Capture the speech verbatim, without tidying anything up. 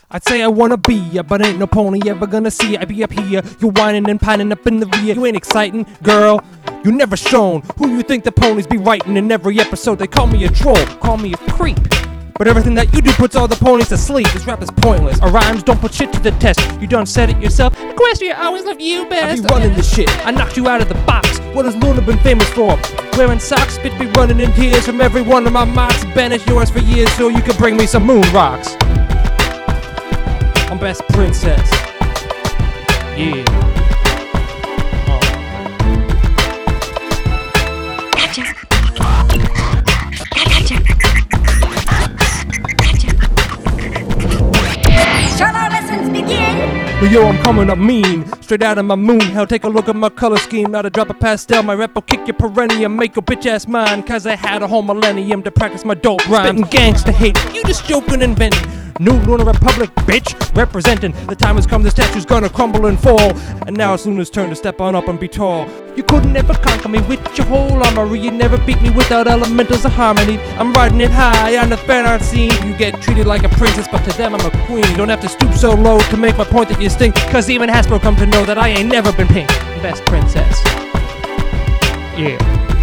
I'd say I wanna be ya, but ain't no pony ever gonna see ya. I be up here, you whining and pining up in the rear. You ain't exciting, girl, you never shown who you think the ponies be writing in every episode. They call me a troll, call me a creep, but everything that you do puts all the ponies to sleep. This rap is pointless, our rhymes don't put shit to the test. You done said it yourself, Equestria always loved you best. I be running this shit, I knocked you out of the box. What has Luna been famous for? Wearing socks, bitch be running in tears from every one of my mocks. Banished yours for years so you can bring me some moon rocks. I'm best princess. Yeah. Oh. Gotcha. Gotcha. Gotcha. Shall our lessons begin? But yo, I'm coming up mean, straight out of my moon hell. Take a look at my color scheme, not a drop of pastel. My rep will kick your perennium, make your bitch ass mine. Cause I had a whole millennium to practice my dope rhyme. Spitting gangsta hate, you just joke and invent. New Lunar Republic, bitch, representing. The time has come, the statue's gonna crumble and fall. And now it's Luna's turn to step on up and be tall. You couldn't ever conquer me with your whole armory. You never beat me without elementals of harmony. I'm riding it high on the fan art scene. You get treated like a princess, but to them I'm a queen. You don't have to stoop so low to make my point that you stink. Cause even Hasbro come to know that I ain't never been pink. Best princess. Yeah.